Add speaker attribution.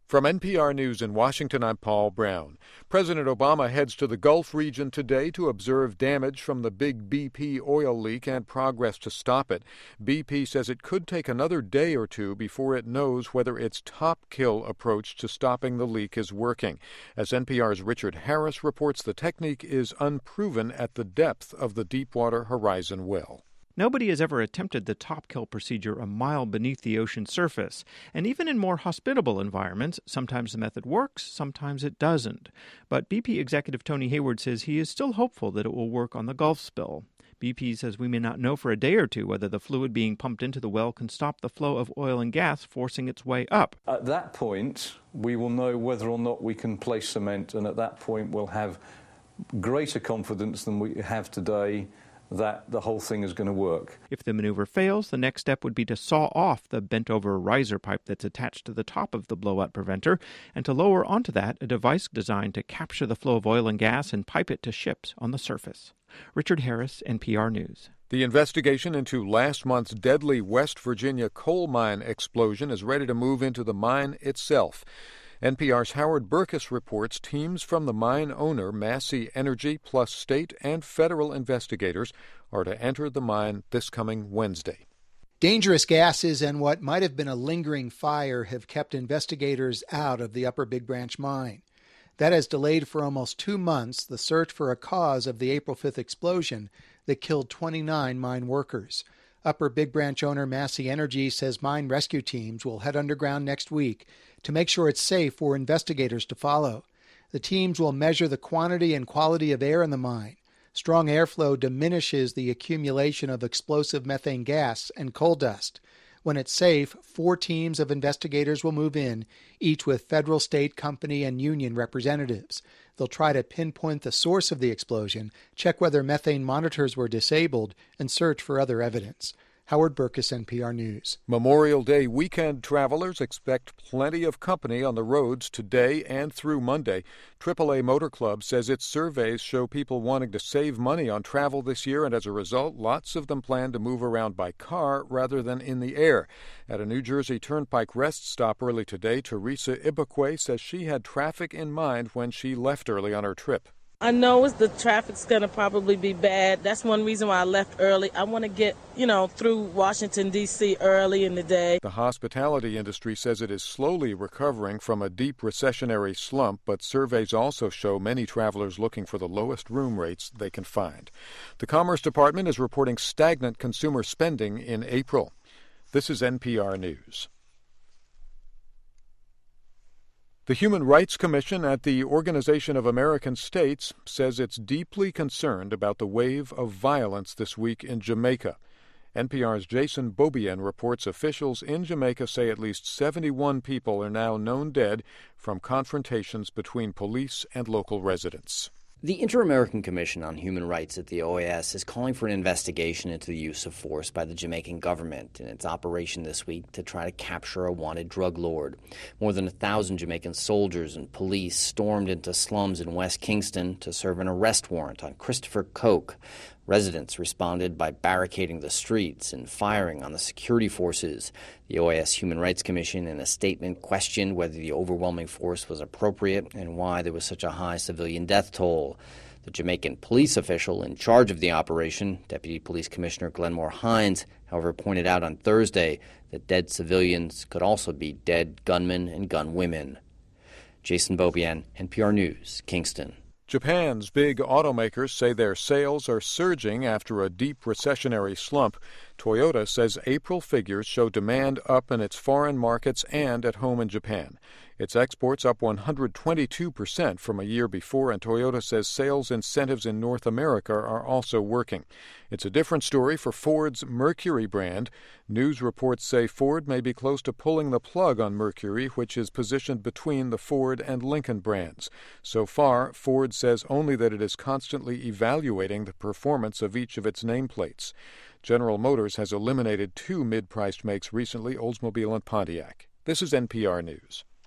Speaker 1: From NPR News in Washington, I'm Paul Brown. President Obama heads to the Gulf region today to observe damage from the big BP oil leak and progress to stop it. BP says it could take another day or two before it knows whether its top-kill approach to stopping the leak is working. As NPR's Richard Harris reports, the technique is unproven at the depth of the Deepwater Horizon well.
Speaker 2: Nobody has ever attempted the top-kill procedure a mile beneath the ocean's surface. And even in more hospitable environments, sometimes the method works, sometimes it doesn't. But BP executive Tony Hayward says he is still hopeful that it will work on the Gulf spill. BP says we may not know for a day or two whether the fluid being pumped into the well can stop the flow of oil and gas forcing its way up.
Speaker 3: At that point, we will know whether or not we can place cement, and at that point we'll have greater confidence than we have today that the whole thing is going to work.
Speaker 2: If the maneuver fails, the next step would be to saw off the bent-over riser pipe that's attached to the top of the blowout preventer and to lower onto that a device designed to capture the flow of oil and gas and pipe it to ships on the surface. Richard Harris, NPR News.
Speaker 1: The investigation into last month's deadly West Virginia coal mine explosion is ready to move into the mine itself. NPR's Howard Burkus reports teams from the mine owner, Massey Energy, plus state and federal investigators are to enter the mine this coming Wednesday.
Speaker 4: Dangerous gases and what might have been a lingering fire have kept investigators out of the Upper Big Branch mine. That has delayed for almost 2 months the search for a cause of the April 5th explosion that killed 29 mine workers. Upper Big Branch owner Massey Energy says mine rescue teams will head underground next week to make sure it's safe for investigators to follow. The teams will measure the quantity and quality of air in the mine. Strong airflow diminishes the accumulation of explosive methane gas and coal dust. When it's safe, 4 teams of investigators will move in, each with federal, state, company, and union representatives. They'll try to pinpoint the source of the explosion, check whether methane monitors were disabled, and search for other evidence. Howard Burkus, NPR News.
Speaker 1: Memorial Day weekend travelers expect plenty of company on the roads today and through Monday. AAA Motor Club says its surveys show people wanting to save money on travel this year, and as a result, lots of them plan to move around by car rather than in the air. At a New Jersey Turnpike rest stop early today, Teresa Ibukwe says she had traffic in mind when she left early on her trip.
Speaker 5: I know the traffic's going to probably be bad. That's one reason why I left early. I want to get, through Washington, D.C. early in the day.
Speaker 1: The hospitality industry says it is slowly recovering from a deep recessionary slump, but surveys also show many travelers looking for the lowest room rates they can find. The Commerce Department is reporting stagnant consumer spending in April. This is NPR News. The Human Rights Commission at the Organization of American States says it's deeply concerned about the wave of violence this week in Jamaica. NPR's Jason Beaubien reports officials in Jamaica say at least 71 people are now known dead from confrontations between police and local residents.
Speaker 6: The Inter-American Commission on Human Rights at the OAS is calling for an investigation into the use of force by the Jamaican government in its operation this week to try to capture a wanted drug lord. More than 1,000 Jamaican soldiers and police stormed into slums in West Kingston to serve an arrest warrant on Christopher Koch. Residents responded by barricading the streets and firing on the security forces. The OAS Human Rights Commission, in a statement, questioned whether the overwhelming force was appropriate and why there was such a high civilian death toll. The Jamaican police official in charge of the operation, Deputy Police Commissioner Glenmore Hines, however, pointed out on Thursday that dead civilians could also be dead gunmen and gunwomen. Jason Beaubien, NPR News, Kingston.
Speaker 1: Japan's big automakers say their sales are surging after a deep recessionary slump. Toyota says April figures show demand up in its foreign markets and at home in Japan. Its exports up 122% from a year before, and Toyota says sales incentives in North America are also working. It's a different story for Ford's Mercury brand. News reports say Ford may be close to pulling the plug on Mercury, which is positioned between the Ford and Lincoln brands. So far, Ford says only that it is constantly evaluating the performance of each of its nameplates. General Motors has eliminated 2 mid-priced makes recently, Oldsmobile and Pontiac. This is NPR News.